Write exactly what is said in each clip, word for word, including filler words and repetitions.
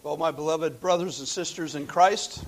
Well, my beloved brothers and sisters in Christ,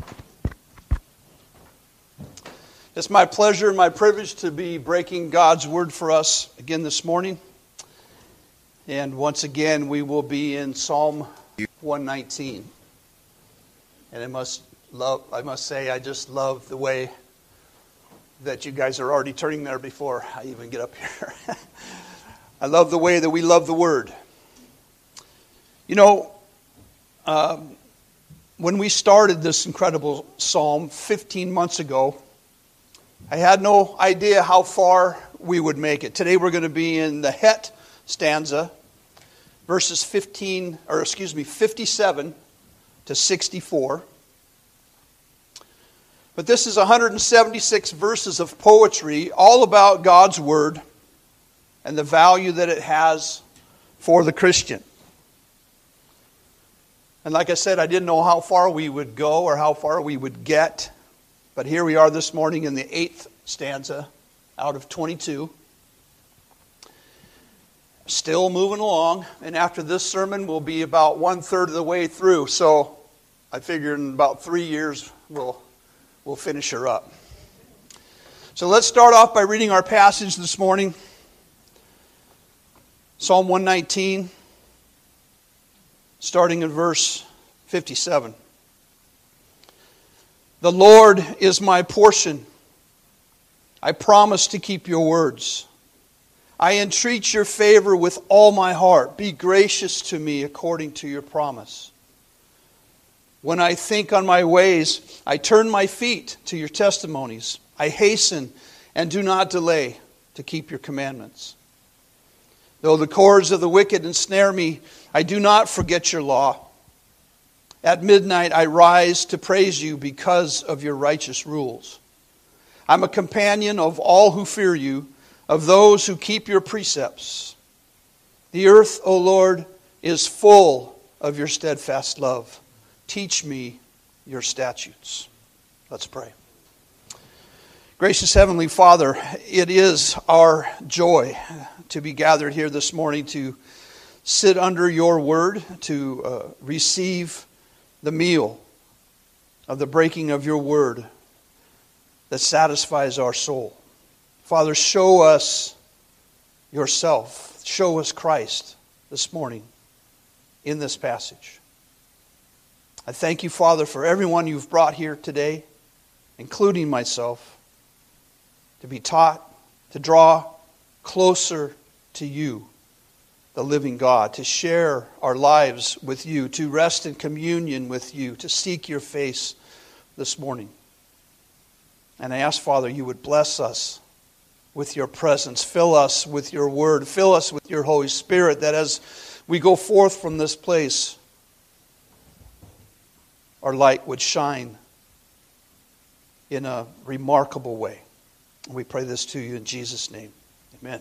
it's my pleasure and my privilege to be breaking God's Word for us again this morning. And once again, we will be in Psalm one nineteen. And I must love, I must say, I just love the way that you guys are already turning there before I even get up here. I love the way that we love the Word. You know, um, when we started this incredible psalm fifteen months ago, I had no idea how far we would make it. Today we're going to be in the Het stanza, verses fifteen, or excuse me, fifty-seven to sixty-four. But this is one hundred seventy-six verses of poetry, all about God's Word and the value that it has for the Christian. And like I said, I didn't know how far we would go or how far we would get. But here we are this morning in the eighth stanza out of twenty-two. Still moving along. And after this sermon, we'll be about one-third of the way through. So I figure in about three years, we'll, we'll finish her up. So let's start off by reading our passage this morning. Psalm one nineteen. Starting in verse fifty-seven. The Lord is my portion. I promise to keep your words. I entreat your favor with all my heart. Be gracious to me according to your promise. When I think on my ways, I turn my feet to your testimonies. I hasten and do not delay to keep your commandments. Though the cords of the wicked ensnare me, I do not forget your law. At midnight I rise to praise you because of your righteous rules. I'm a companion of all who fear you, of those who keep your precepts. The earth, O Lord, is full of your steadfast love. Teach me your statutes. Let's pray. Gracious Heavenly Father, it is our joy to be gathered here this morning to sit under your word, to uh, receive the meal of the breaking of your word that satisfies our soul. Father, show us yourself. Show us Christ this morning in this passage. I thank you, Father, for everyone you've brought here today, including myself, to be taught, to draw closer to you, the living God, to share our lives with you, to rest in communion with you, to seek your face this morning. And I ask, Father, you would bless us with your presence. Fill us with your word. Fill us with your Holy Spirit, that as we go forth from this place, our light would shine in a remarkable way. We pray this to you in Jesus' name. Amen.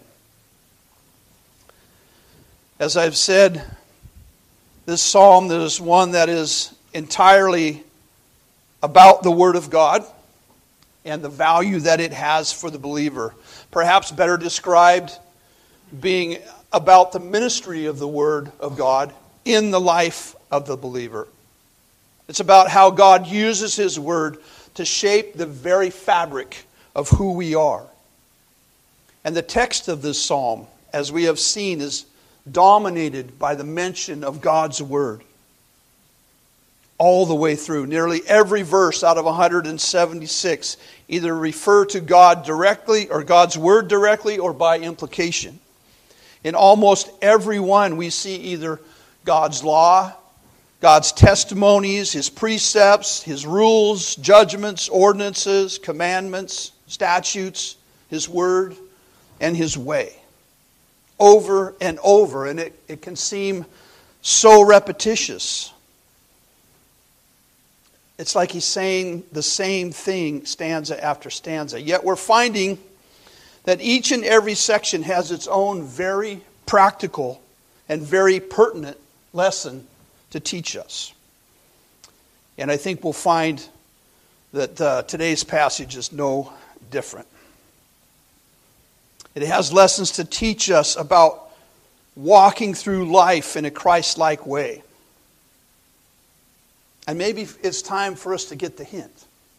As I've said, this psalm is one that is entirely about the Word of God and the value that it has for the believer. Perhaps better described, being about the ministry of the Word of God in the life of the believer. It's about how God uses His Word to shape the very fabric of who we are. And the text of this psalm, as we have seen, is dominated by the mention of God's Word. All the way through. Nearly every verse out of one hundred seventy-six either refer to God directly or God's Word directly or by implication. In almost every one we see either God's law, God's testimonies, His precepts, His rules, judgments, ordinances, commandments, statutes, His Word, and His way. Over and over, and it, it can seem so repetitious. It's like He's saying the same thing stanza after stanza. Yet we're finding that each and every section has its own very practical and very pertinent lesson to teach us. And I think we'll find that uh, today's passage is no different. It has lessons to teach us about walking through life in a Christ-like way. And maybe it's time for us to get the hint.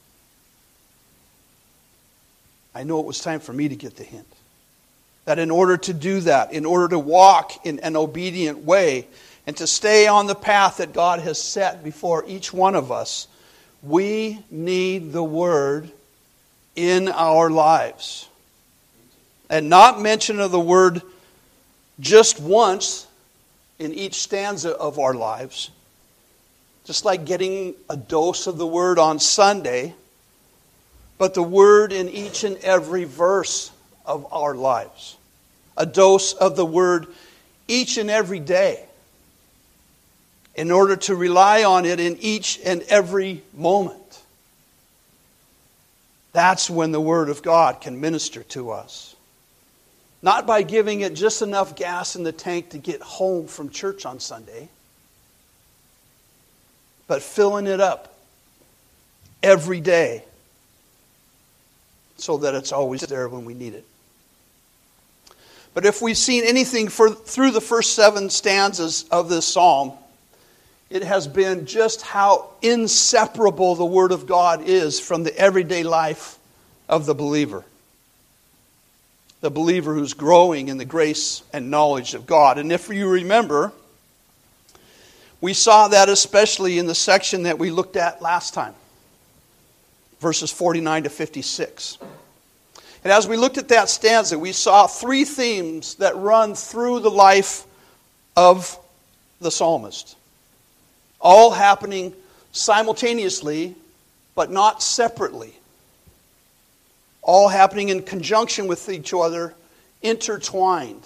I know it was time for me to get the hint. That in order to do that, in order to walk in an obedient way, and to stay on the path that God has set before each one of us, we need the Word in our lives. And not mention of the Word just once in each stanza of our lives. Just like getting a dose of the Word on Sunday, but the Word in each and every verse of our lives. A dose of the Word each and every day, in order to rely on it in each and every moment. That's when the Word of God can minister to us. Not by giving it just enough gas in the tank to get home from church on Sunday, but filling it up every day so that it's always there when we need it. But if we've seen anything for, through the first seven stanzas of this psalm, it has been just how inseparable the Word of God is from the everyday life of the believer. The believer who's growing in the grace and knowledge of God. And if you remember, we saw that especially in the section that we looked at last time. Verses forty-nine to fifty-six. And as we looked at that stanza, we saw three themes that run through the life of the psalmist. All happening simultaneously, but not separately. All happening in conjunction with each other, intertwined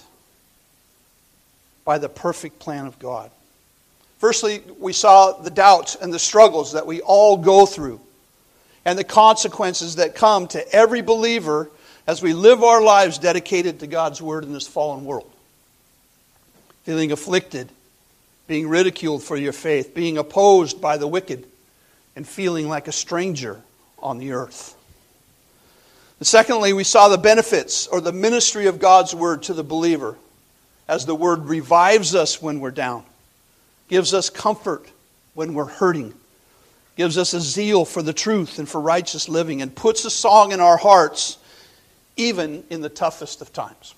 by the perfect plan of God. Firstly, we saw the doubts and the struggles that we all go through, and the consequences that come to every believer as we live our lives dedicated to God's Word in this fallen world. Feeling afflicted, being ridiculed for your faith, being opposed by the wicked, and feeling like a stranger on the earth. And secondly, we saw the benefits or the ministry of God's Word to the believer, as the Word revives us when we're down, gives us comfort when we're hurting, gives us a zeal for the truth and for righteous living, and puts a song in our hearts even in the toughest of times.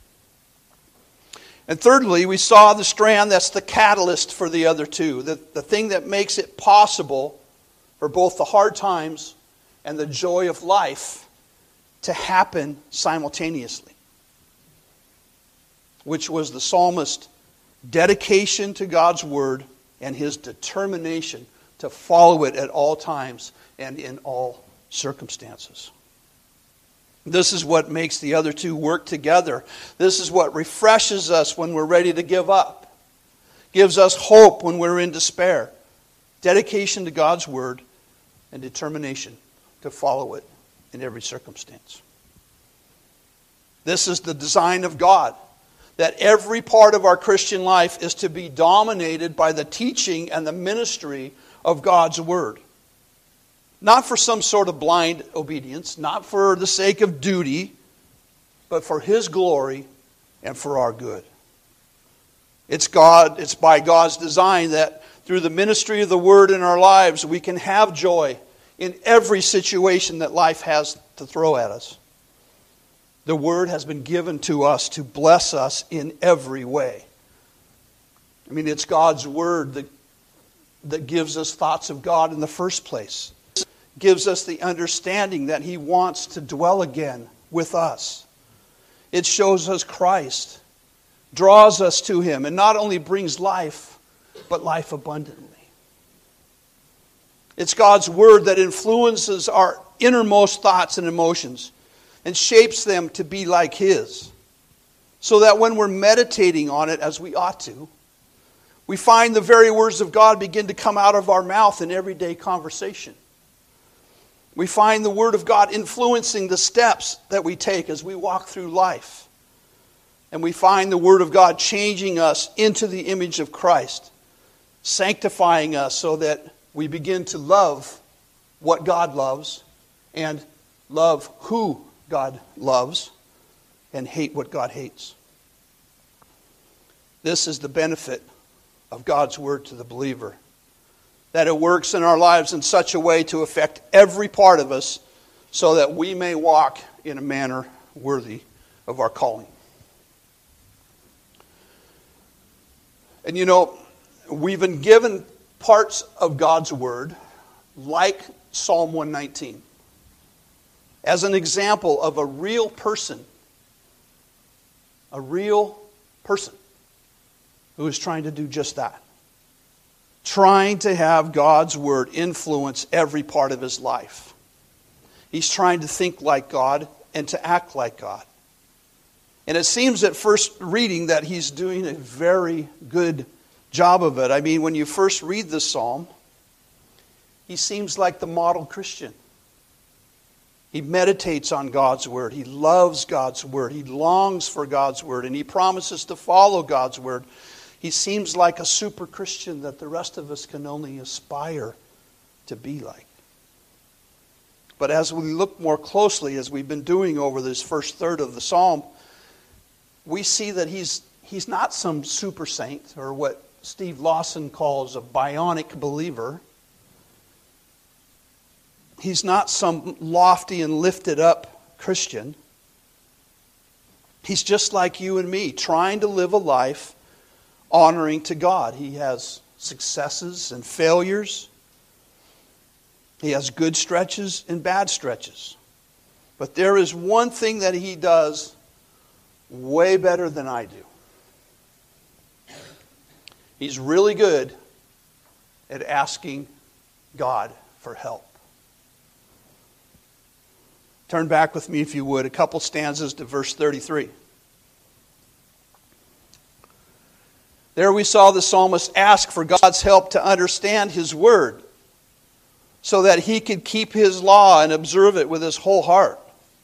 And thirdly, we saw the strand that's the catalyst for the other two, the, the thing that makes it possible for both the hard times and the joy of life to happen simultaneously, which was the psalmist's dedication to God's Word and his determination to follow it at all times and in all circumstances. This is what makes the other two work together. This is what refreshes us when we're ready to give up. Gives us hope when we're in despair. Dedication to God's Word and determination to follow it in every circumstance. This is the design of God. That every part of our Christian life is to be dominated by the teaching and the ministry of God's Word. Not for some sort of blind obedience, not for the sake of duty, but for His glory and for our good. It's God, it's by God's design that through the ministry of the Word in our lives, we can have joy in every situation that life has to throw at us. The Word has been given to us to bless us in every way. I mean, it's God's Word that, that gives us thoughts of God in the first place. Gives us the understanding that He wants to dwell again with us. It shows us Christ, draws us to Him, and not only brings life, but life abundantly. It's God's Word that influences our innermost thoughts and emotions and shapes them to be like His, so that when we're meditating on it, as we ought to, we find the very words of God begin to come out of our mouth in everyday conversation. We find the Word of God influencing the steps that we take as we walk through life. And we find the Word of God changing us into the image of Christ, sanctifying us so that we begin to love what God loves and love who God loves and hate what God hates. This is the benefit of God's Word to the believer. that it works in our lives in such a way to affect every part of us so that we may walk in a manner worthy of our calling. And you know, we've been given parts of God's Word like Psalm one nineteen as an example of a real person, a real person who is trying to do just that. Trying to have God's Word influence every part of his life. He's trying to think like God and to act like God. And it seems at first reading that he's doing a very good job of it. I mean, when you first read this psalm, he seems like the model Christian. He meditates on God's Word. He loves God's Word. He longs for God's Word. And he promises to follow God's Word. He seems like a super Christian that the rest of us can only aspire to be like. But as we look more closely, as we've been doing over this first third of the psalm, we see that he's he's not some super saint, or what Steve Lawson calls a bionic believer. He's not some lofty and lifted up Christian. He's just like you and me, trying to live a life honoring to God. He has successes and failures. He has good stretches and bad stretches. But there is one thing that he does way better than I do. He's really good at asking God for help. Turn back with me, if you would, a couple stanzas to verse thirty-three. There we saw the psalmist ask for God's help to understand His Word so that he could keep His law and observe it with his whole heart.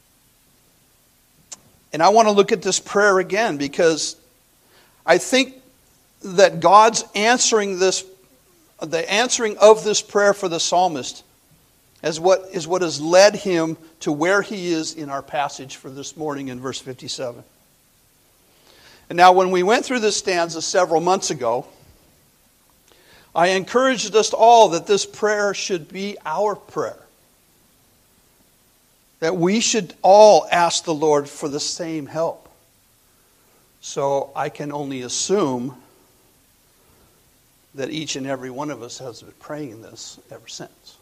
And I want to look at this prayer again because I think that God's answering this, the answering of this prayer for the psalmist is what, is what has led him to where he is in our passage for this morning in verse fifty-seven. And now when we went through this stanza several months ago, I encouraged us all that this prayer should be our prayer. That we should all ask the Lord for the same help. So I can only assume that each and every one of us has been praying this ever since.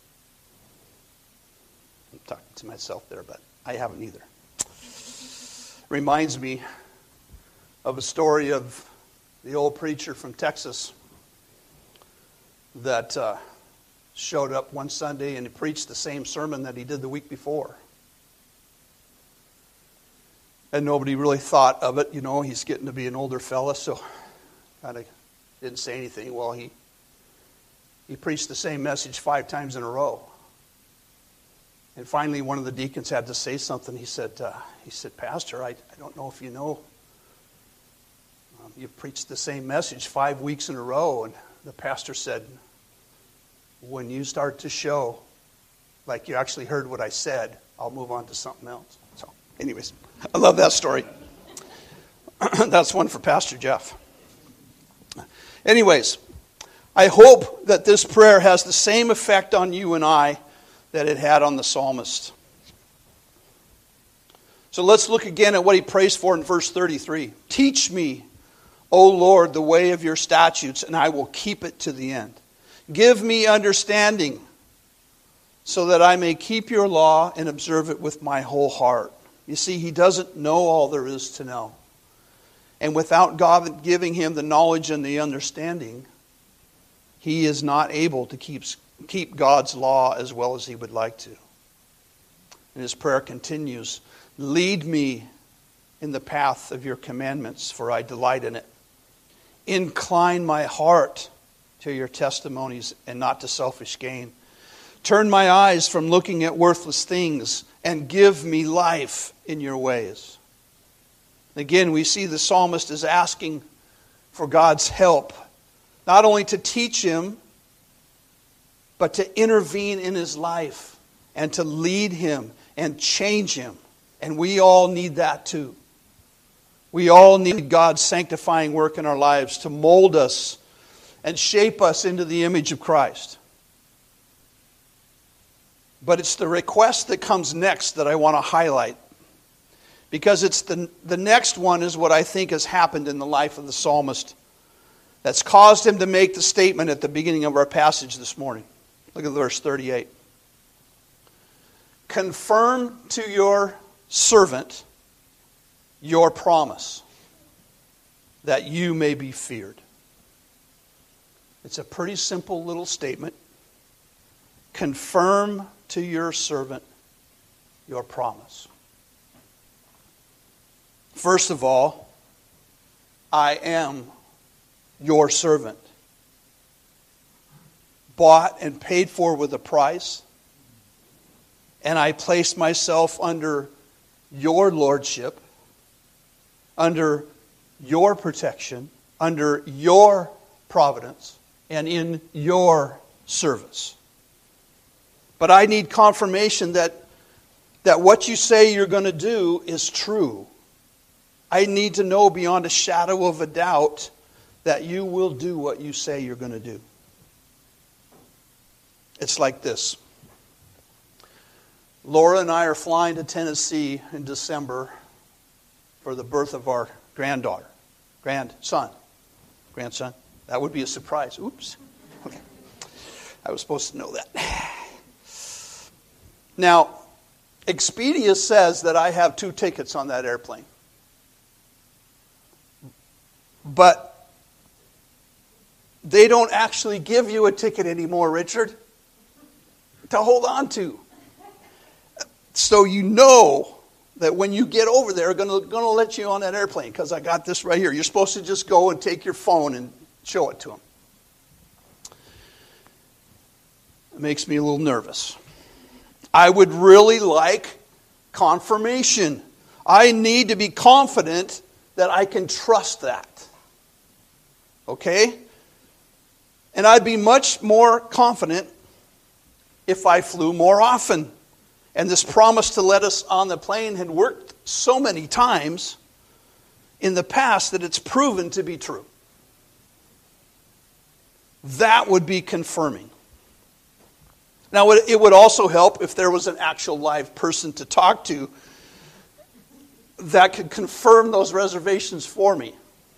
I'm talking to myself there, but I haven't either. Reminds me of a story of the old preacher from Texas that uh, showed up one Sunday and he preached the same sermon that he did the week before. And nobody really thought of it. You know, he's getting to be an older fella, so kind of didn't say anything. Well, he he preached the same message five times in a row. And finally, one of the deacons had to say something. He said, uh, he said, Pastor, I, I don't know if you know, um, you've preached the same message five weeks in a row. And the pastor said, when you start to show like you actually heard what I said, I'll move on to something else. So, anyways, I love that story. That's one for Pastor Jeff. Anyways, I hope that this prayer has the same effect on you and I that it had on the psalmist. So let's look again at what he prays for in verse thirty-three. Teach me, O Lord, the way of your statutes, and I will keep it to the end. Give me understanding, so that I may keep your law and observe it with my whole heart. You see, he doesn't know all there is to know. And without God giving him the knowledge and the understanding, he is not able to keep, keep God's law as well as he would like to. And his prayer continues, lead me in the path of your commandments, for I delight in it. Incline my heart to your testimonies and not to selfish gain. Turn my eyes from looking at worthless things and give me life in your ways. Again, we see the psalmist is asking for God's help, not only to teach him, but to intervene in his life and to lead him and change him. And we all need that too. We all need God's sanctifying work in our lives to mold us and shape us into the image of Christ. But it's the request that comes next that I want to highlight. Because it's the, the next one is what I think has happened in the life of the psalmist that's caused him to make the statement at the beginning of our passage this morning. Look at verse thirty-eight. Confirm to your servant your promise, that you may be feared. It's a pretty simple little statement. Confirm to your servant your promise. First of all, I am your servant. Bought and paid for with a price. And I place myself under your lordship, under your protection, under your providence, and in your service. But I need confirmation that, that what you say you're going to do is true. I need to know beyond a shadow of a doubt that you will do what you say you're going to do. It's like this. Laura and I are flying to Tennessee in December for the birth of our granddaughter, grandson, grandson. That would be a surprise. Oops. Okay. I was supposed to know that. Now, Expedia says that I have two tickets on that airplane. But they don't actually give you a ticket anymore, Richard, to hold on to. So you know that when you get over there, they're going to let you on that airplane, because I got this right here. You're supposed to just go and take your phone and show it to them. It makes me a little nervous. I would really like confirmation. I need to be confident that I can trust that. Okay? And I'd be much more confident if I flew more often. And this promise to let us on the plane had worked so many times in the past that it's proven to be true. That would be confirming. Now, it would also help if there was an actual live person to talk to that could confirm those reservations for me.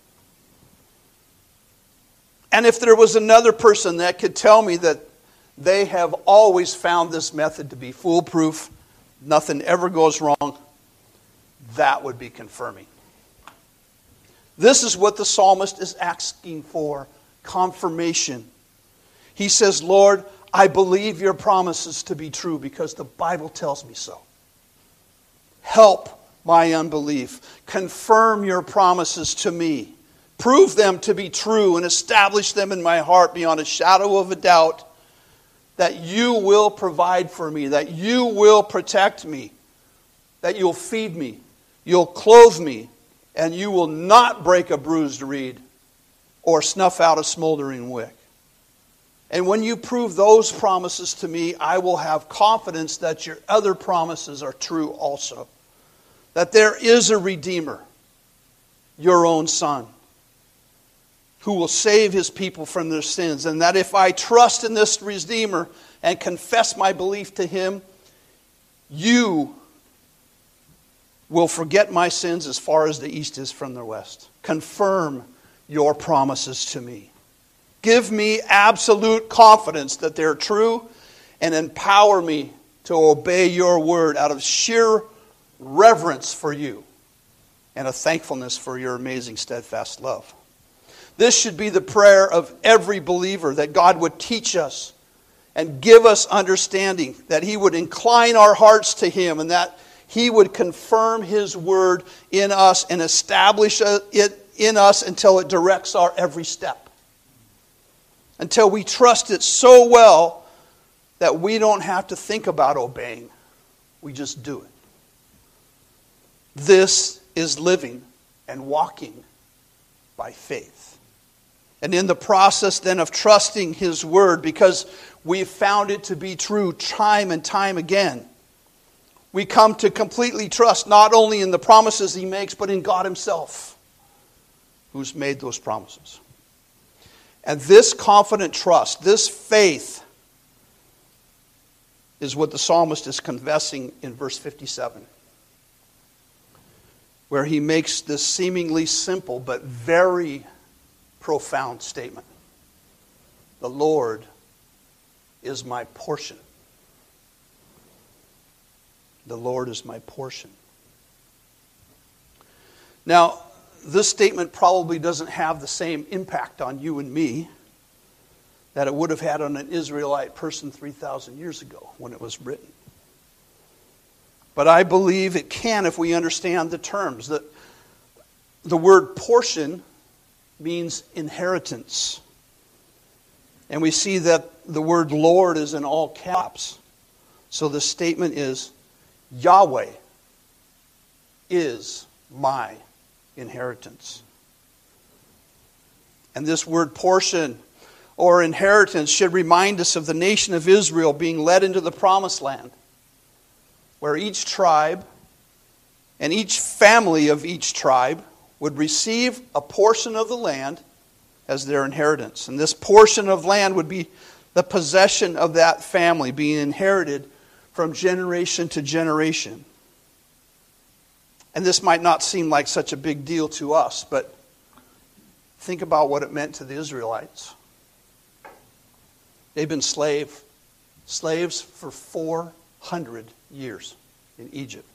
And if there was another person that could tell me that they have always found this method to be foolproof, nothing ever goes wrong, that would be confirming. This is what the psalmist is asking for, confirmation. He says, Lord, I believe your promises to be true because the Bible tells me so. Help my unbelief. Confirm your promises to me. Prove them to be true and establish them in my heart beyond a shadow of a doubt that you will provide for me, that you will protect me, that you'll feed me, you'll clothe me, and you will not break a bruised reed or snuff out a smoldering wick. And when you prove those promises to me, I will have confidence that your other promises are true also. That there is a Redeemer, your own Son, who will save his people from their sins. And that if I trust in this Redeemer and confess my belief to him, you will forget my sins as far as the east is from the west. Confirm your promises to me. Give me absolute confidence that they're true and empower me to obey your word out of sheer reverence for you and a thankfulness for your amazing steadfast love. This should be the prayer of every believer, that God would teach us and give us understanding, that he would incline our hearts to him, and that he would confirm his word in us and establish it in us until it directs our every step. Until we trust it so well that we don't have to think about obeying. We just do it. This is living and walking by faith. And in the process then of trusting his word, because we've found it to be true time and time again, we come to completely trust not only in the promises he makes, but in God himself, who's made those promises. And this confident trust, this faith, is what the psalmist is confessing in verse fifty-seven, where he makes this seemingly simple but very profound statement. The Lord is my portion. The Lord is my portion. Now, this statement probably doesn't have the same impact on you and me that it would have had on an Israelite person three thousand years ago when it was written. But I believe it can if we understand the terms. That the word portion means inheritance. And we see that the word Lord is in all caps. So the statement is, Yahweh is my inheritance. And this word portion or inheritance should remind us of the nation of Israel being led into the promised land, where each tribe and each family of each tribe would receive a portion of the land as their inheritance. And this portion of land would be the possession of that family, being inherited from generation to generation. And this might not seem like such a big deal to us, but think about what it meant to the Israelites. They've been slave, slaves for four hundred years in Egypt.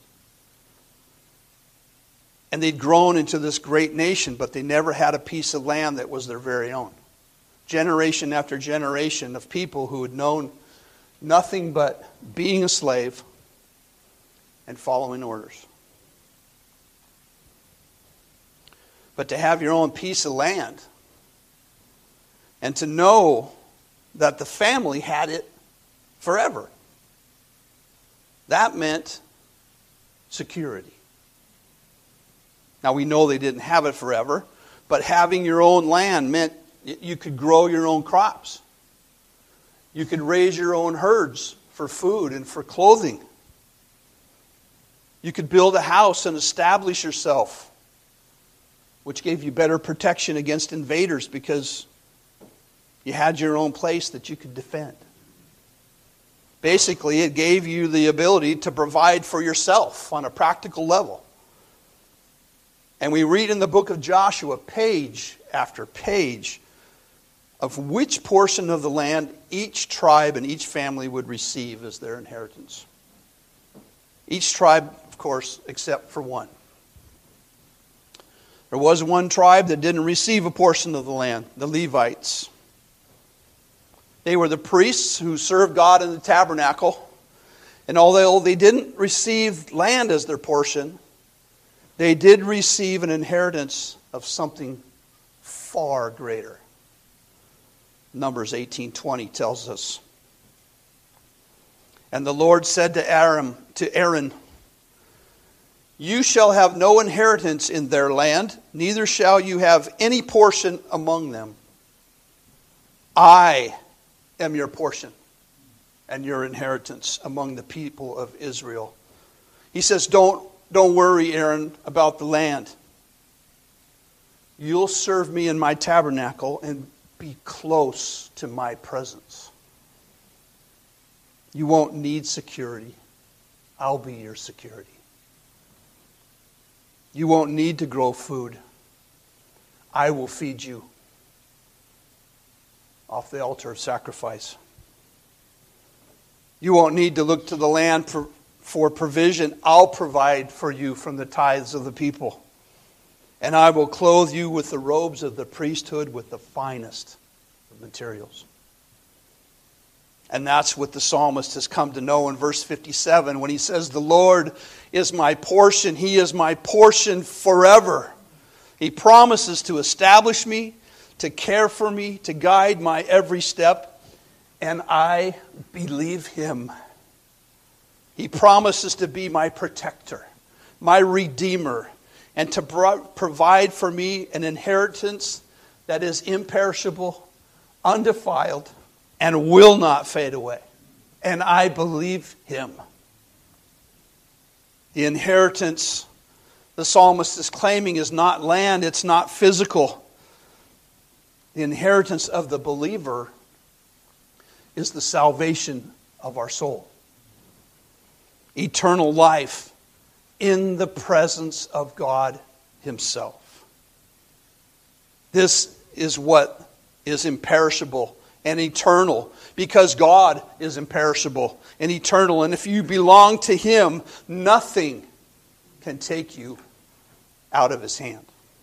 And they'd grown into this great nation, but they never had a piece of land that was their very own. Generation after generation of people who had known nothing but being a slave and following orders. But to have your own piece of land and to know that the family had it forever, that meant security. Now we know they didn't have it forever, but having your own land meant you could grow your own crops. You could raise your own herds for food and for clothing. You could build a house and establish yourself, which gave you better protection against invaders because you had your own place that you could defend. Basically, it gave you the ability to provide for yourself on a practical level. And we read in the book of Joshua, page after page, of which portion of the land each tribe and each family would receive as their inheritance. Each tribe, of course, except for one. There was one tribe that didn't receive a portion of the land, the Levites. They were the priests who served God in the tabernacle. And although they didn't receive land as their portion, they did receive an inheritance of something far greater. Numbers eighteen twenty tells us. And the Lord said to Aaron, to Aaron, "You shall have no inheritance in their land, neither shall you have any portion among them. I am your portion and your inheritance among the people of Israel." He says, don't, don't worry, Aaron, about the land. You'll serve me in my tabernacle and be close to my presence. You won't need security. I'll be your security. You won't need to grow food. I will feed you off the altar of sacrifice. You won't need to look to the land for, for provision. I'll provide for you from the tithes of the people. And I will clothe you with the robes of the priesthood with the finest of materials. And that's what the psalmist has come to know in verse fifty-seven when he says, "The Lord is my portion. He is my portion forever. He promises to establish me, to care for me, to guide my every step, and I believe him. He promises to be my protector, my redeemer, and to pro- provide for me an inheritance that is imperishable, undefiled, and will not fade away. And I believe him." The inheritance the psalmist is claiming is not land, it's not physical. The The inheritance of the believer is the salvation of our soul. Eternal life in the presence of God Himself. This is what is imperishable and eternal, because God is imperishable and eternal. And if you belong to Him, nothing can take you out of His hand.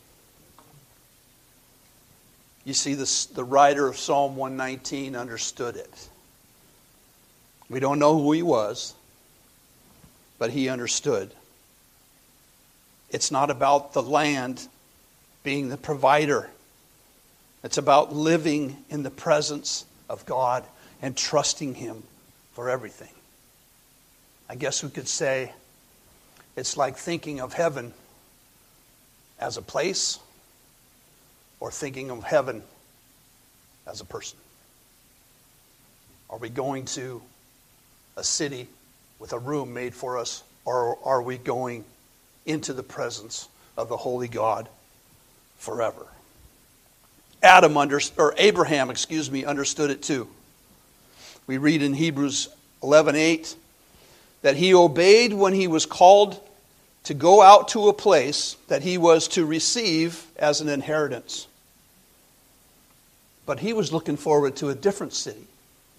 You see, this, the writer of Psalm one nineteen understood it. We don't know who he was, but he understood. It's not about the land being the provider. It's about living in the presence of God and trusting Him for everything. I guess we could say it's like thinking of heaven as a place or thinking of heaven as a person. Are we going to a city with a room made for us, or are we going into the presence of the holy God forever? Adam under, or Abraham, excuse me, understood it too. We read in Hebrews eleven eight that he obeyed when he was called to go out to a place that he was to receive as an inheritance. But he was looking forward to a different city,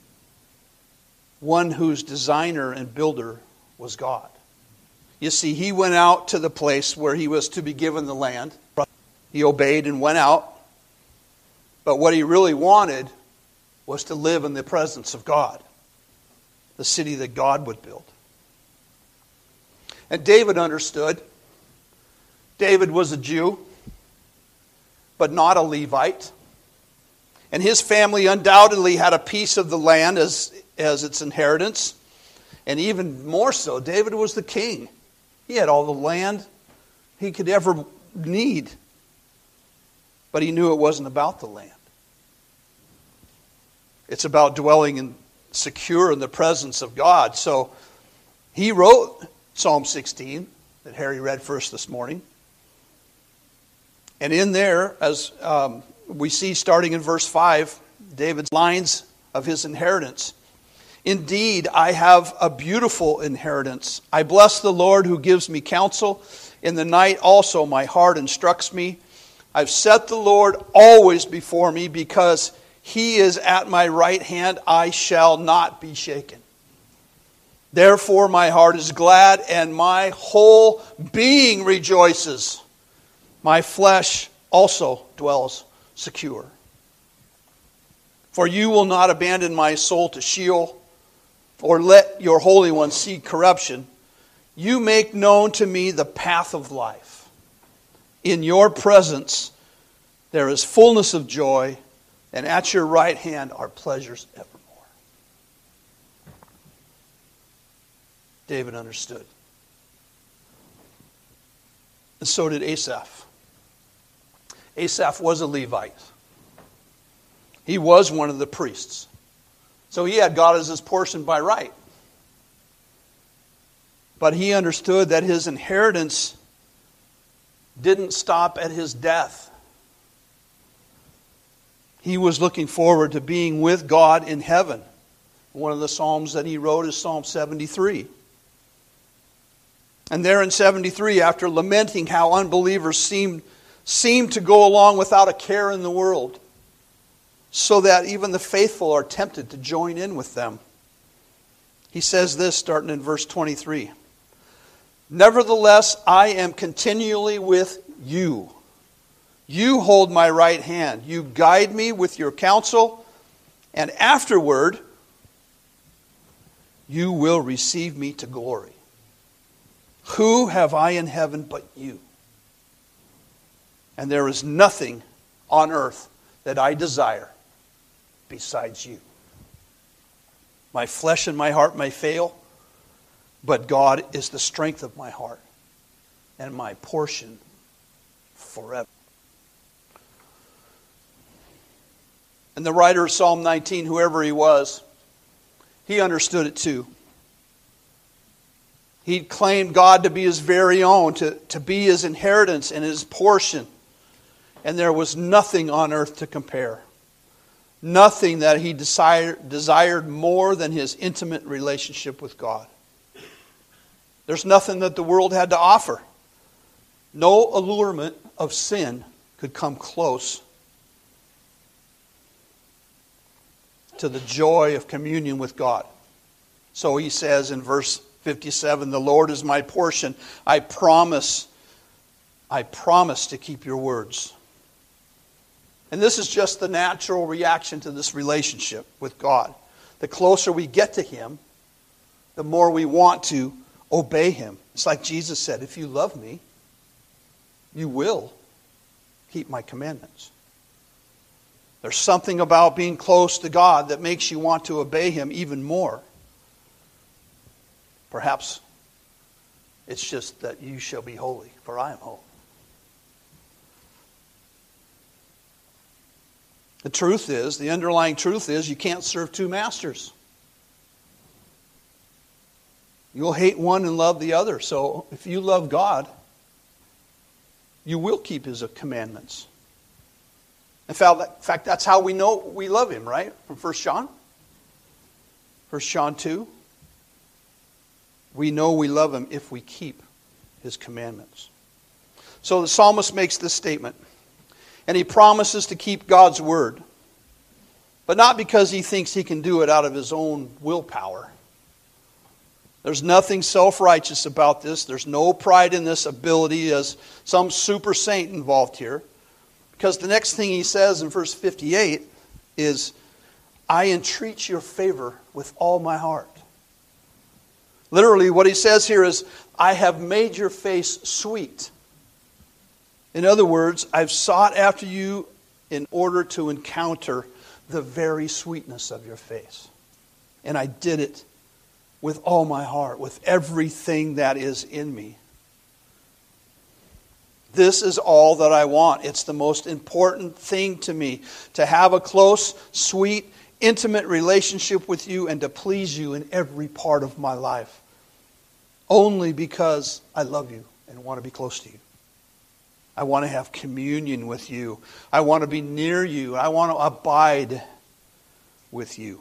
one whose designer and builder was God. You see, he went out to the place where he was to be given the land. He obeyed and went out. But what he really wanted was to live in the presence of God, the city that God would build. And David understood. David was a Jew, but not a Levite. And his family undoubtedly had a piece of the land as, as its inheritance. And even more so, David was the king. He had all the land he could ever need. But he knew it wasn't about the land. It's about dwelling in, secure in the presence of God. So he wrote Psalm sixteen that Harry read first this morning. And in there, as um, we see starting in verse five, David's lines of his inheritance. Indeed, I have a beautiful inheritance. I bless the Lord who gives me counsel. In the night also my heart instructs me. I've set the Lord always before me, because He is at my right hand. I shall not be shaken. Therefore my heart is glad, and my whole being rejoices. My flesh also dwells secure. For you will not abandon my soul to Sheol, or let your Holy One see corruption. You make known to me the path of life. In your presence there is fullness of joy, and at your right hand are pleasures evermore. David understood. And so did Asaph. Asaph was a Levite. He was one of the priests. So he had God as his portion by right. But he understood that his inheritance didn't stop at his death. He was looking forward to being with God in heaven. One of the Psalms that he wrote is Psalm seventy-three. And there in seventy-three, after lamenting how unbelievers seemed, seemed to go along without a care in the world, so that even the faithful are tempted to join in with them, he says this, starting in verse twenty-three. Nevertheless, I am continually with you. You hold my right hand. You guide me with your counsel, and afterward you will receive me to glory. Who have I in heaven but you? And there is nothing on earth that I desire besides you. My flesh and my heart may fail, but God is the strength of my heart and my portion forever. And the writer of Psalm nineteen, whoever he was, he understood it too. He claimed God to be his very own, to, to be his inheritance and his portion. And there was nothing on earth to compare. nothing that he desired, desired more than his intimate relationship with God. There's nothing that the world had to offer. No allurement of sin could come close to the joy of communion with God. So he says in verse fifty-seven, the Lord is my portion. I promise, I promise to keep your words. And this is just the natural reaction to this relationship with God. The closer we get to Him, the more we want to obey Him. It's like Jesus said, if you love me, you will keep my commandments. There's something about being close to God that makes you want to obey Him even more. Perhaps it's just that you shall be holy, for I am holy. The truth is, the underlying truth is, you can't serve two masters. You'll hate one and love the other. So if you love God, you will keep His commandments. In fact, that's how we know we love Him, right? From First John. First John two. We know we love Him if we keep His commandments. So the psalmist makes this statement. And he promises to keep God's word. But not because he thinks he can do it out of his own willpower. There's nothing self-righteous about this. There's no pride in this ability as some super saint involved here. Because the next thing he says in verse fifty-eight is, I entreat your favor with all my heart. Literally what he says here is, I have made your face sweet. In other words, I've sought after you in order to encounter the very sweetness of your face. And I did it with all my heart, with everything that is in me. This is all that I want. It's the most important thing to me, to have a close, sweet, intimate relationship with you and to please you in every part of my life. Only because I love you and want to be close to you. I want to have communion with you. I want to be near you. I want to abide with you.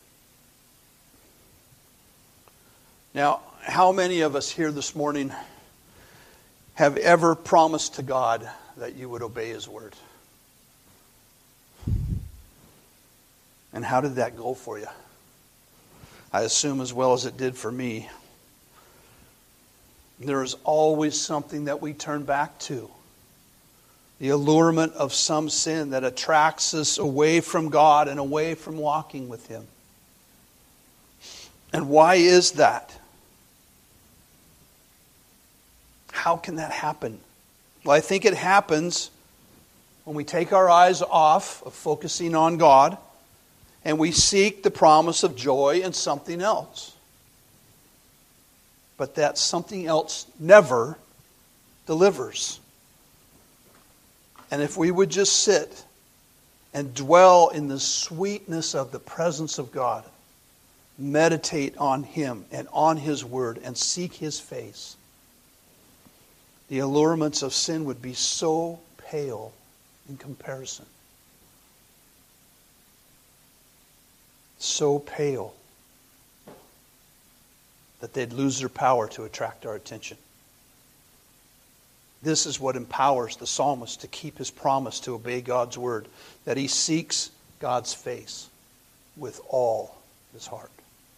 Now, how many of us here this morning have ever promised to God that you would obey His word? And how did that go for you? I assume as well as it did for me. There is always something that we turn back to. The allurement of some sin that attracts us away from God and away from walking with Him. And why is that? How can that happen? Well, I think it happens when we take our eyes off of focusing on God and we seek the promise of joy in something else. But that something else never delivers. And if we would just sit and dwell in the sweetness of the presence of God, meditate on Him and on His word and seek His face, the allurements of sin would be so pale in comparison. So pale that they'd lose their power to attract our attention. This is what empowers the psalmist to keep his promise to obey God's word, that he seeks God's face with all his heart.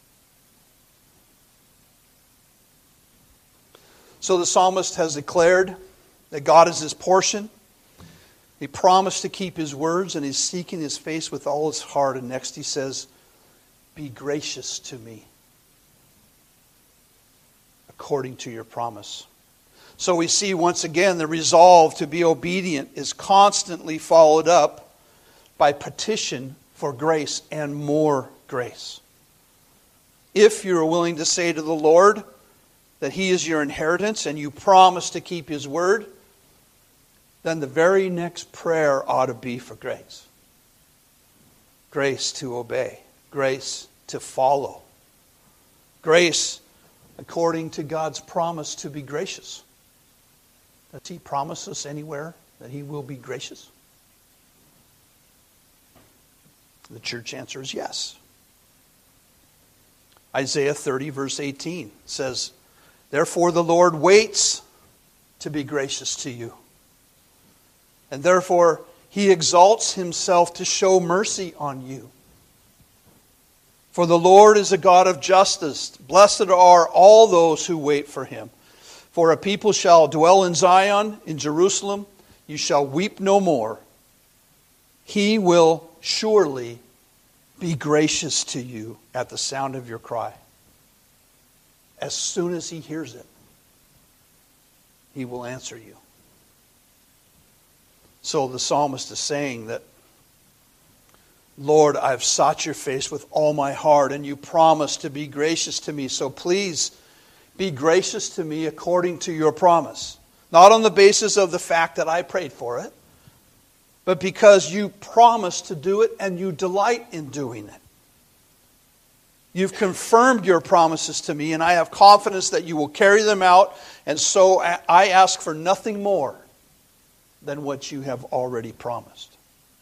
So the psalmist has declared that God is his portion. He promised to keep his words, and he's seeking His face with all his heart. And next he says, be gracious to me according to your promise. So we see once again the resolve to be obedient is constantly followed up by petition for grace and more grace. If you're willing to say to the Lord that He is your inheritance and you promise to keep His word, then the very next prayer ought to be for grace. Grace to obey. Grace to follow. Grace according to God's promise to be gracious. Does He promise us anywhere that He will be gracious? The church answer is yes. Isaiah thirty, verse eighteen says, therefore the Lord waits to be gracious to you. And therefore he exalts himself to show mercy on you. For the Lord is a God of justice. Blessed are all those who wait for him. For a people shall dwell in Zion, in Jerusalem. You shall weep no more. He will surely be gracious to you at the sound of your cry. As soon as he hears it, he will answer you. So the psalmist is saying that, Lord, I've sought your face with all my heart, and you promised to be gracious to me. So please be gracious to me according to your promise. Not on the basis of the fact that I prayed for it, but because you promised to do it and you delight in doing it. You've confirmed your promises to me, and I have confidence that you will carry them out, and so I ask for nothing more than what you have already promised.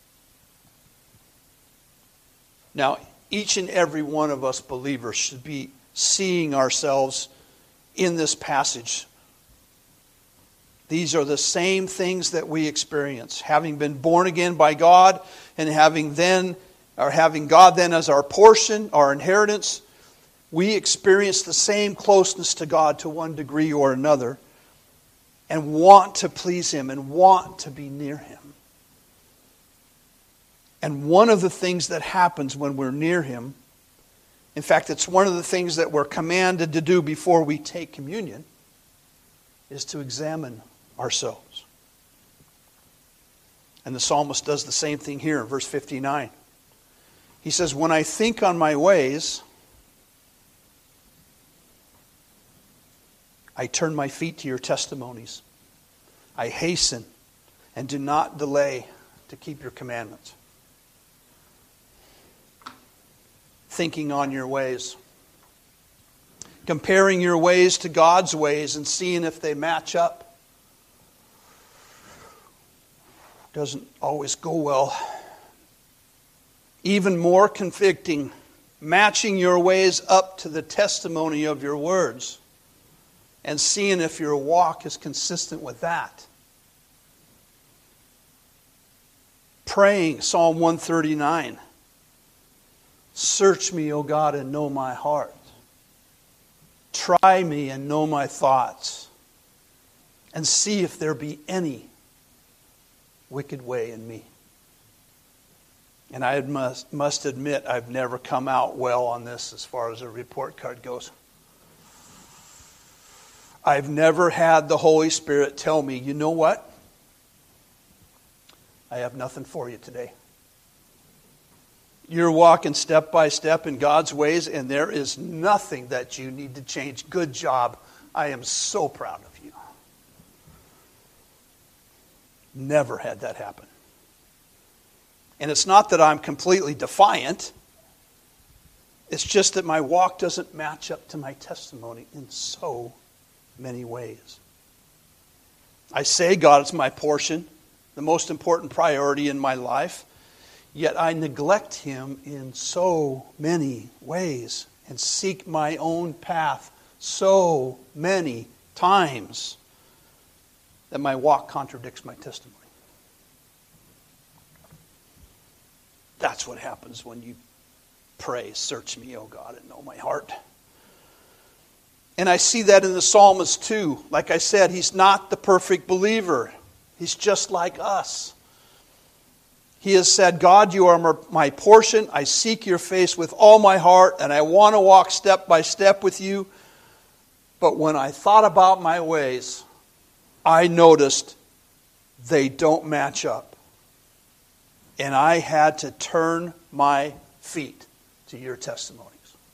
Now, each and every one of us believers should be seeing ourselves in this passage. These are the same things that we experience. Having been born again by God and having then, or having God then as our portion, our inheritance, we experience the same closeness to God to one degree or another and want to please him and want to be near him. And one of the things that happens when we're near him, in fact, it's one of the things that we're commanded to do before we take communion, is to examine ourselves. And the psalmist does the same thing here in verse fifty-nine. He says, when I think on my ways, I turn my feet to your testimonies. I hasten and do not delay to keep your commandments. Thinking on your ways. Comparing your ways to God's ways and seeing if they match up. Doesn't always go well. Even more convicting, matching your ways up to the testimony of your words and seeing if your walk is consistent with that. Praying, Psalm one thirty-nine. Search me, O God, and know my heart. Try me and know my thoughts, and see if there be any wicked way in me. And I must, must admit, I've never come out well on this as far as a report card goes. I've never had the Holy Spirit tell me, you know what? I have nothing for you today. You're walking step by step in God's ways, and there is nothing that you need to change. Good job. I am so proud of you. Never had that happen. And it's not that I'm completely defiant. It's just that my walk doesn't match up to my testimony in so many ways. I say God is my portion, the most important priority in my life. Yet I neglect him in so many ways and seek my own path so many times that my walk contradicts my testimony. That's what happens when you pray, search me, O God, and know my heart. And I see that in the psalmist too. Like I said, he's not the perfect believer. He's just like us. He has said, God, you are my portion. I seek your face with all my heart, and I want to walk step by step with you. But when I thought about my ways, I noticed they don't match up. And I had to turn my feet to your testimonies.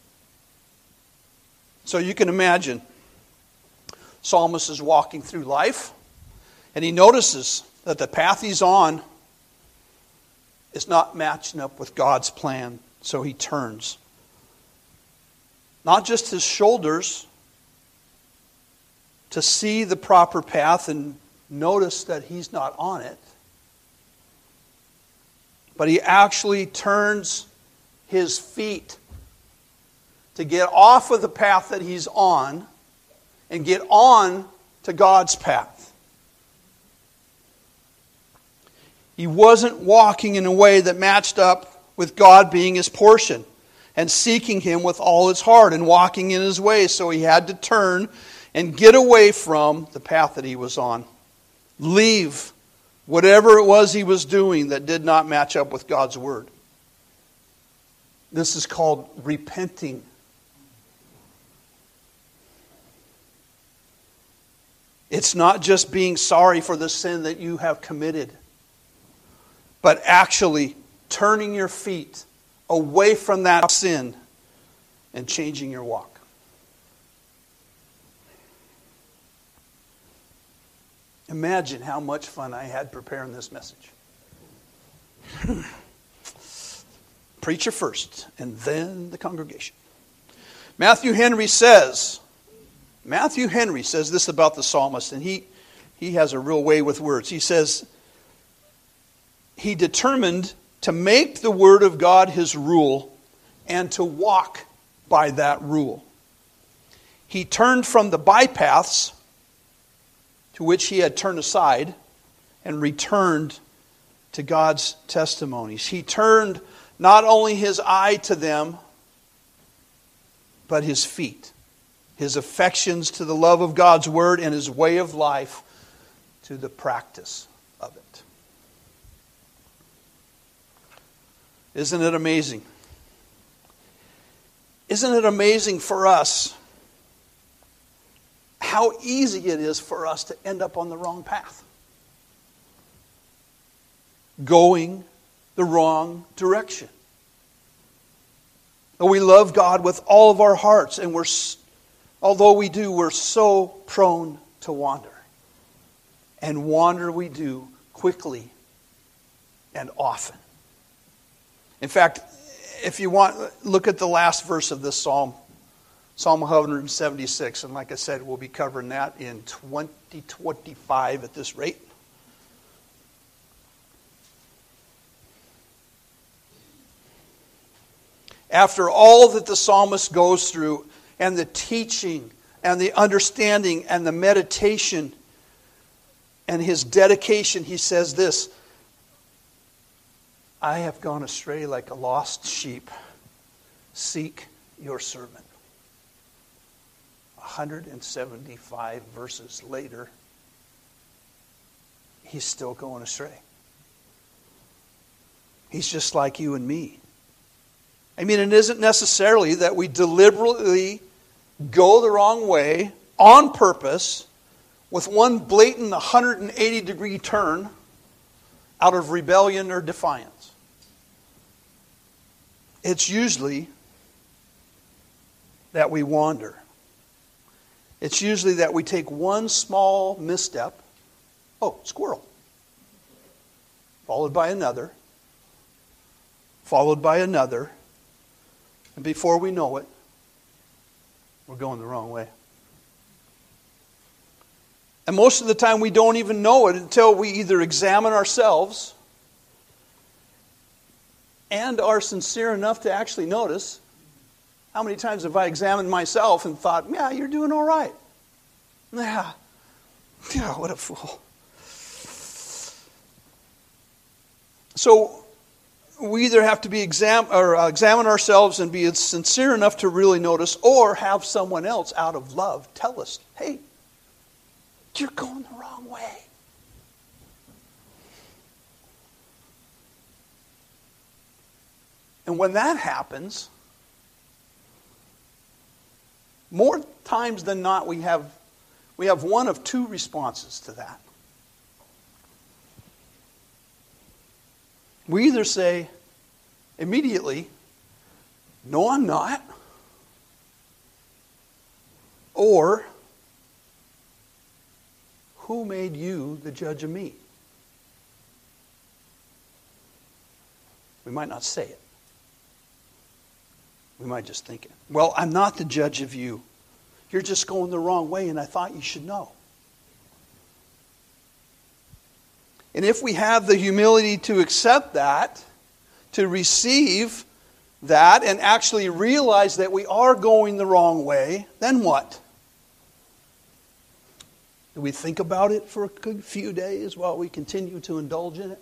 So you can imagine, psalmist is walking through life, and he notices that the path he's on is not matching up with God's plan, so he turns. Not just his shoulders to see the proper path and notice that he's not on it, but he actually turns his feet to get off of the path that he's on and get on to God's path. He wasn't walking in a way that matched up with God being his portion and seeking him with all his heart and walking in his ways. So he had to turn and get away from the path that he was on. Leave whatever it was he was doing that did not match up with God's word. This is called repenting. It's not just being sorry for the sin that you have committed, but actually turning your feet away from that sin and changing your walk. Imagine how much fun I had preparing this message. Preacher first, and then the congregation. Matthew Henry says, Matthew Henry says this about the psalmist, and he, he has a real way with words. He says, he determined to make the word of God his rule and to walk by that rule. He turned from the bypaths to which he had turned aside and returned to God's testimonies. He turned not only his eye to them, but his feet, his affections to the love of God's word, and his way of life to the practice of it. Isn't it amazing? Isn't it amazing for us how easy it is for us to end up on the wrong path? Going the wrong direction. We love God with all of our hearts, and we're, although we do, we're so prone to wander. And wander we do quickly and often. In fact, if you want, look at the last verse of this psalm, Psalm one seventy-six. And like I said, we'll be covering that in twenty twenty-five at this rate. After all that the psalmist goes through, and the teaching, and the understanding, and the meditation, and his dedication, he says this: I have gone astray like a lost sheep. Seek your servant. one hundred seventy-five verses later, he's still going astray. He's just like you and me. I mean, it isn't necessarily that we deliberately go the wrong way on purpose with one blatant one hundred eighty degree turn out of rebellion or defiance. It's usually that we wander. It's usually that we take one small misstep. Oh, squirrel. Followed by another. Followed by another. And before we know it, we're going the wrong way. And most of the time we don't even know it until we either examine ourselves and are sincere enough to actually notice. How many times have I examined myself and thought, yeah, you're doing all right. Yeah, yeah, what a fool. So we either have to be exam or uh, examine ourselves and be sincere enough to really notice, or have someone else out of love tell us, hey, you're going the wrong way. And when that happens, more times than not, we have we have one of two responses to that. We either say immediately, no, I'm not. Or, who made you the judge of me? We might not say it. We might just think it. Well, I'm not the judge of you. You're just going the wrong way, and I thought you should know. And if we have the humility to accept that to receive that and actually realize that we are going the wrong way, then what? Do we think about it for a good few days while we continue to indulge in it?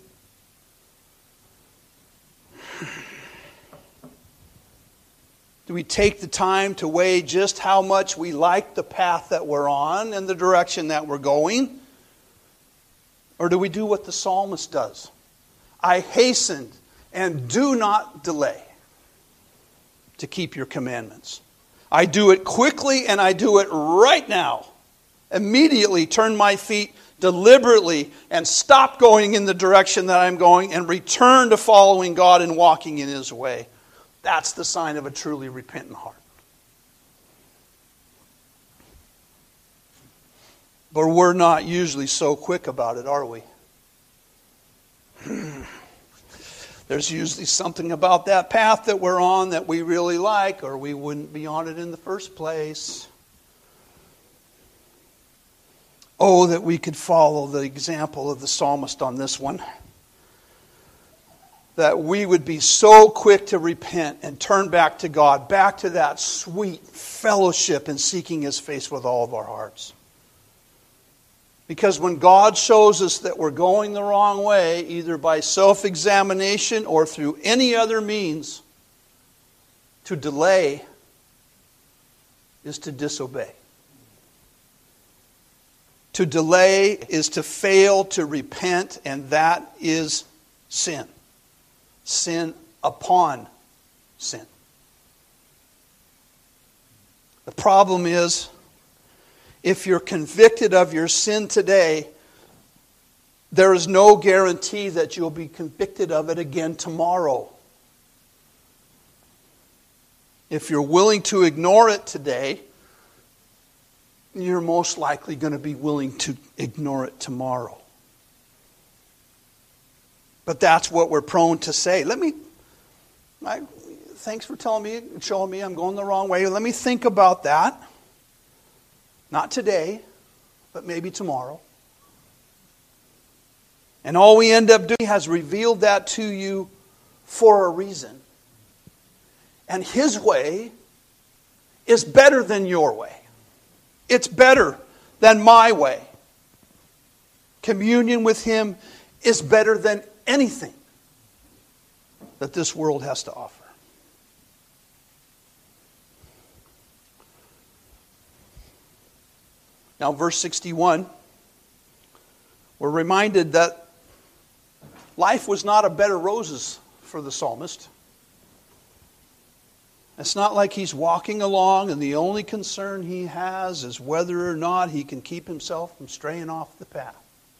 Do we take the time to weigh just how much we like the path that we're on and the direction that we're going? Or do we do what the psalmist does? I hastened and do not delay to keep your commandments. I do it quickly and I do it right now. Immediately turn my feet deliberately and stop going in the direction that I'm going and return to following God and walking in His way. That's the sign of a truly repentant heart. But we're not usually so quick about it, are we? There's usually something about that path that we're on that we really like, or we wouldn't be on it in the first place. Oh, that we could follow the example of the psalmist on this one. That we would be so quick to repent and turn back to God, back to that sweet fellowship and seeking His face with all of our hearts. Because when God shows us that we're going the wrong way, either by self-examination or through any other means, to delay is to disobey. To delay is to fail to repent, and that is sin. Sin upon sin. The problem is, if you're convicted of your sin today, there is no guarantee that you'll be convicted of it again tomorrow. If you're willing to ignore it today, you're most likely going to be willing to ignore it tomorrow. But that's what we're prone to say. Let me, I, thanks for telling me, showing me I'm going the wrong way. Let me think about that. Not today, but maybe tomorrow. And all we end up doing has revealed that to you for a reason. And His way is better than your way. It's better than my way. Communion with Him is better than anything that this world has to offer. Now, verse sixty-one, we're reminded that life was not a bed of roses for the psalmist. It's not like he's walking along and the only concern he has is whether or not he can keep himself from straying off the path.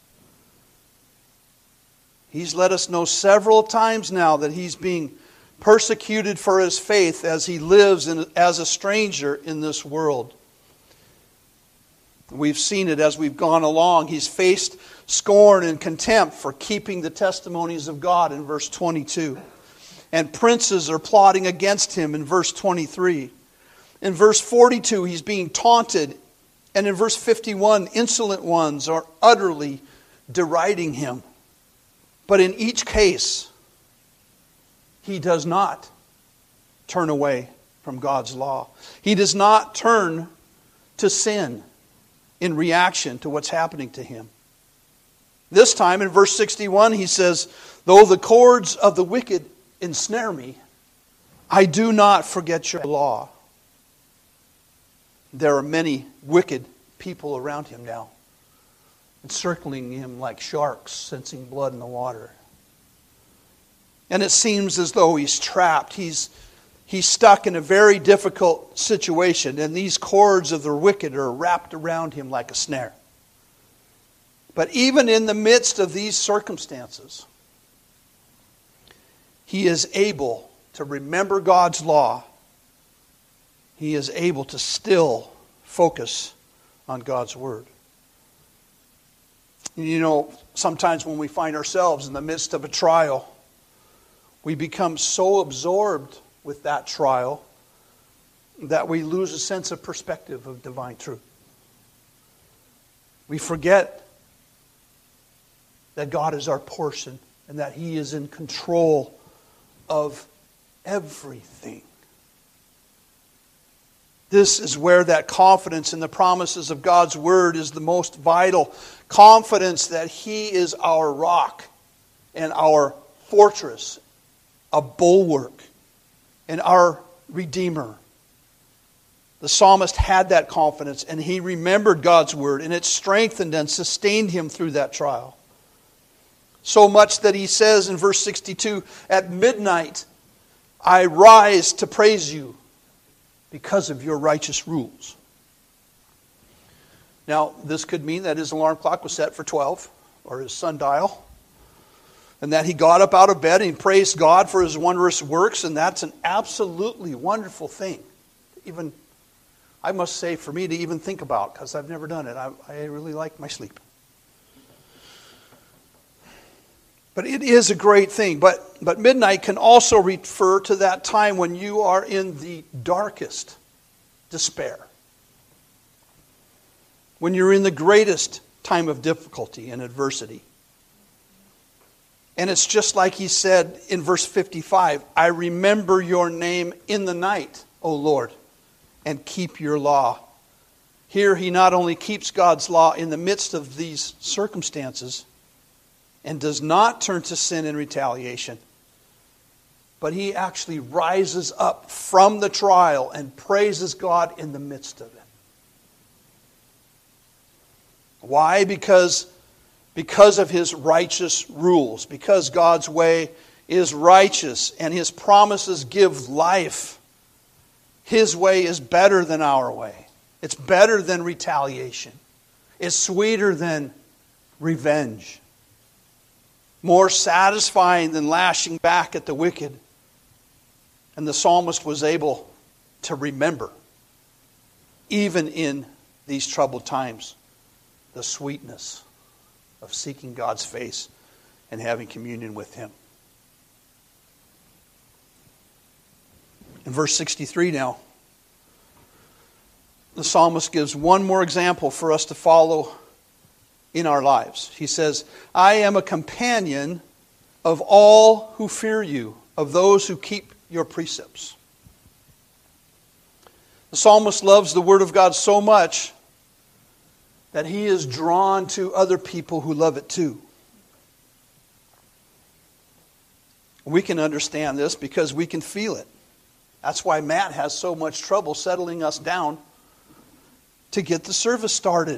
He's let us know several times now that he's being persecuted for his faith as he lives in, as a stranger in this world. We've seen it as we've gone along. He's faced scorn and contempt for keeping the testimonies of God in verse twenty-two. And princes are plotting against him in verse twenty-three. In verse forty-two, he's being taunted. And in verse fifty-one, insolent ones are utterly deriding him. But in each case, he does not turn away from God's law. He does not turn to sin in reaction to what's happening to him. This time in verse sixty-one, he says, though the cords of the wicked ensnare me, I do not forget your law. There are many wicked people around him now, encircling him like sharks, sensing blood in the water. And it seems as though he's trapped. He's, he's stuck in a very difficult situation, and these cords of the wicked are wrapped around him like a snare. But even in the midst of these circumstances, he is able to remember God's law. He is able to still focus on God's Word. You know, sometimes when we find ourselves in the midst of a trial, we become so absorbed with that trial that we lose a sense of perspective of divine truth. We forget that God is our portion and that He is in control of everything. This is where that confidence in the promises of God's Word is the most vital. Confidence that He is our rock and our fortress, a bulwark, and our Redeemer. The psalmist had that confidence, and he remembered God's Word, and it strengthened and sustained him through that trial. So much that he says in verse sixty-two, "At midnight I rise to praise you because of your righteous rules." Now, this could mean that his alarm clock was set for twelve, or his sundial, and that he got up out of bed and praised God for His wondrous works, and that's an absolutely wonderful thing. Even, I must say, for me to even think about, because I've never done it. I, I really like my sleep. But it is a great thing. But, but midnight can also refer to that time when you are in the darkest despair. When you're in the greatest time of difficulty and adversity. And it's just like he said in verse fifty-five, "I remember your name in the night, O Lord, and keep your law." Here he not only keeps God's law in the midst of these circumstances and does not turn to sin in retaliation, but he actually rises up from the trial and praises God in the midst of it. Why? Because, because of His righteous rules. Because God's way is righteous and His promises give life. His way is better than our way. It's better than retaliation. It's sweeter than revenge. More satisfying than lashing back at the wicked. And the psalmist was able to remember, even in these troubled times, the sweetness of seeking God's face and having communion with Him. In verse sixty-three now, the psalmist gives one more example for us to follow in our lives. He says, "I am a companion of all who fear you, of those who keep your precepts." The psalmist loves the Word of God so much that he is drawn to other people who love it too. We can understand this because we can feel it. That's why Matt has so much trouble settling us down to get the service started.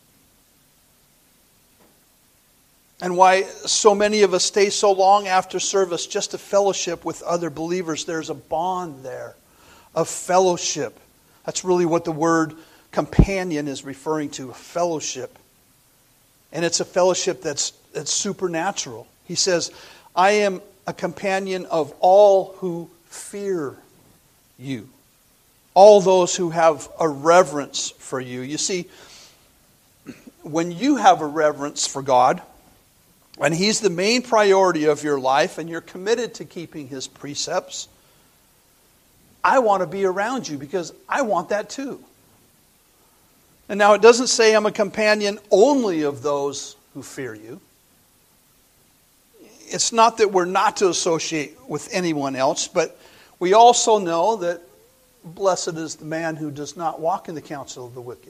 And why so many of us stay so long after service just to fellowship with other believers. There's a bond there of fellowship. That's really what the word companion is referring to, fellowship. And it's a fellowship that's, that's supernatural. He says, "I am a companion of all who fear you." All those who have a reverence for you. You see, when you have a reverence for God, and He's the main priority of your life, and you're committed to keeping His precepts, I want to be around you because I want that too. And now it doesn't say I'm a companion only of those who fear you. It's not that we're not to associate with anyone else, but we also know that blessed is the man who does not walk in the counsel of the wicked,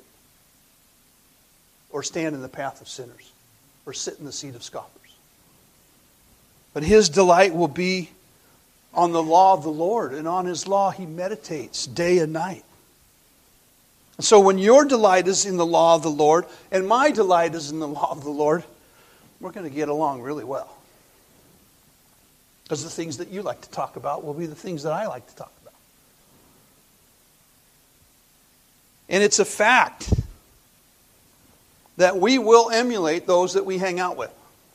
or stand in the path of sinners, or sit in the seat of scoffers. But his delight will be on the law of the Lord, and on His law he meditates day and night. And so when your delight is in the law of the Lord, and my delight is in the law of the Lord, we're going to get along really well. Because the things that you like to talk about will be the things that I like to talk about. And it's a fact that we will emulate those that we hang out with.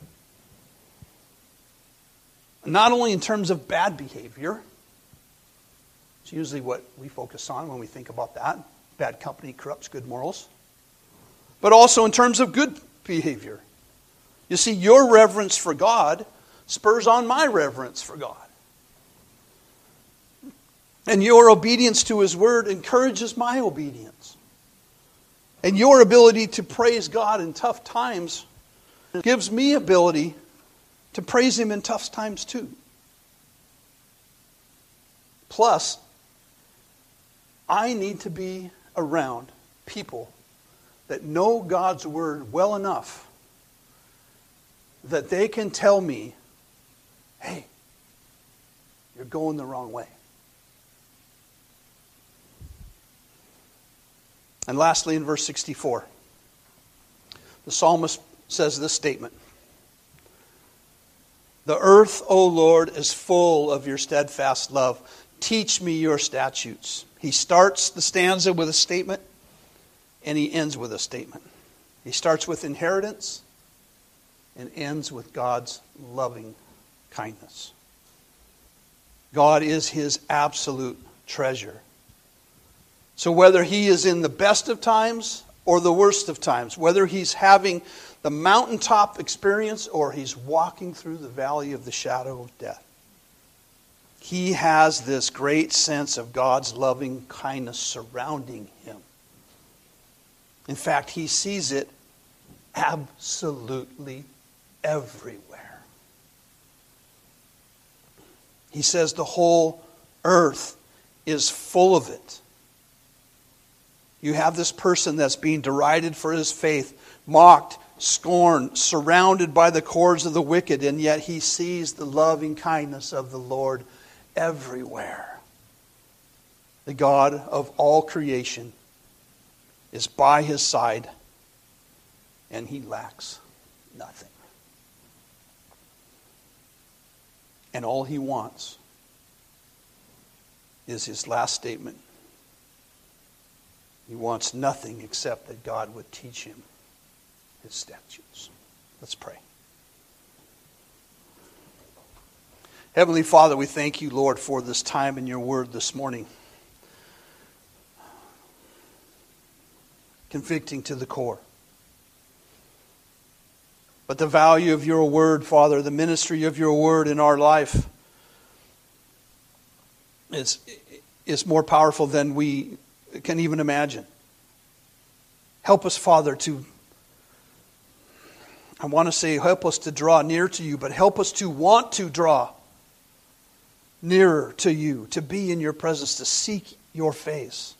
Not only in terms of bad behavior. It's usually what we focus on when we think about that. Bad company corrupts good morals. But also in terms of good behavior. You see, your reverence for God spurs on my reverence for God. And your obedience to His Word encourages my obedience. And your ability to praise God in tough times gives me ability to praise Him in tough times too. Plus, I need to be around people that know God's Word well enough that they can tell me, hey, you're going the wrong way. And lastly, in verse sixty-four, the psalmist says this statement: "The earth, O Lord, is full of your steadfast love. Teach me your statutes." He starts the stanza with a statement, and he ends with a statement. He starts with inheritance and ends with God's loving kindness. God is his absolute treasure. So whether he is in the best of times or the worst of times, whether he's having the mountaintop experience or he's walking through the valley of the shadow of death, he has this great sense of God's loving kindness surrounding him. In fact, he sees it absolutely everywhere. He says the whole earth is full of it. You have this person that's being derided for his faith, mocked, scorned, surrounded by the cords of the wicked, and yet he sees the loving kindness of the Lord everywhere. The God of all creation is by his side, and he lacks nothing. And all he wants is his last statement. He wants nothing except that God would teach him his statutes. Let's pray. Heavenly Father, we thank you, Lord, for this time in your word this morning. Convicting to the core. But the value of your word, Father, the ministry of your word in our life is, is more powerful than we can even imagine. Help us, Father, to, I want to say help us to draw near to you, but help us to want to draw nearer to you, to be in your presence, to seek your face.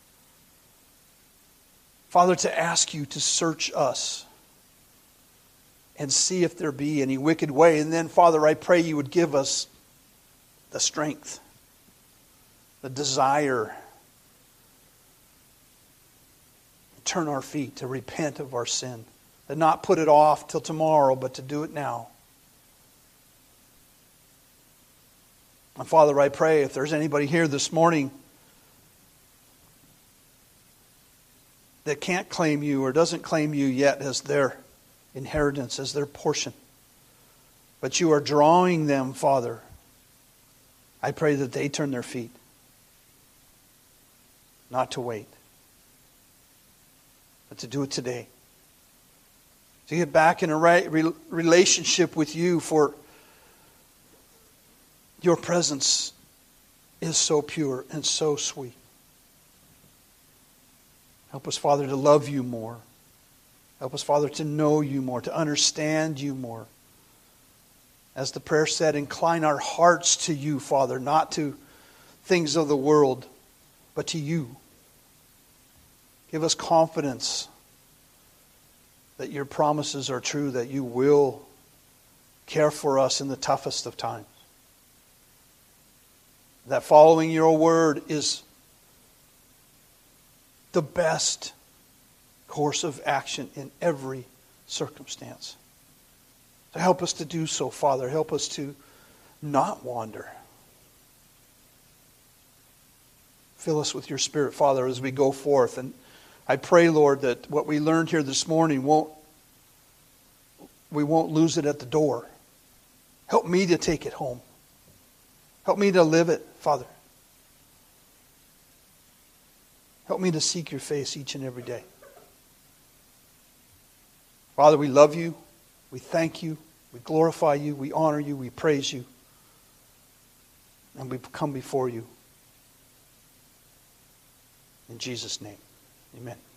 Father, to ask you to search us and see if there be any wicked way. And then, Father, I pray you would give us the strength, the desire, to turn our feet, to repent of our sin, to not put it off till tomorrow, but to do it now. And Father, I pray if there's anybody here this morning that can't claim you or doesn't claim you yet as their inheritance, as their portion, but you are drawing them, Father, I pray that they turn their feet, not to wait, but to do it today. To get back in a right relationship with you, for your presence is so pure and so sweet. Help us, Father, to love you more. Help us, Father, to know you more, to understand you more. As the prayer said, incline our hearts to you, Father, not to things of the world, but to you. Give us confidence that your promises are true, that you will care for us in the toughest of times. That following your word is the best course of action in every circumstance. So help us to do so, Father. Help us to not wander. Fill us with your Spirit, Father, as we go forth. And I pray, Lord, that what we learned here this morning won't we won't lose it at the door. Help me to take it home. Help me to live it, Father. Help me to seek your face each and every day. Father, we love you. We thank you. We glorify you. We honor you. We praise you. And we come before you. In Jesus' name, amen.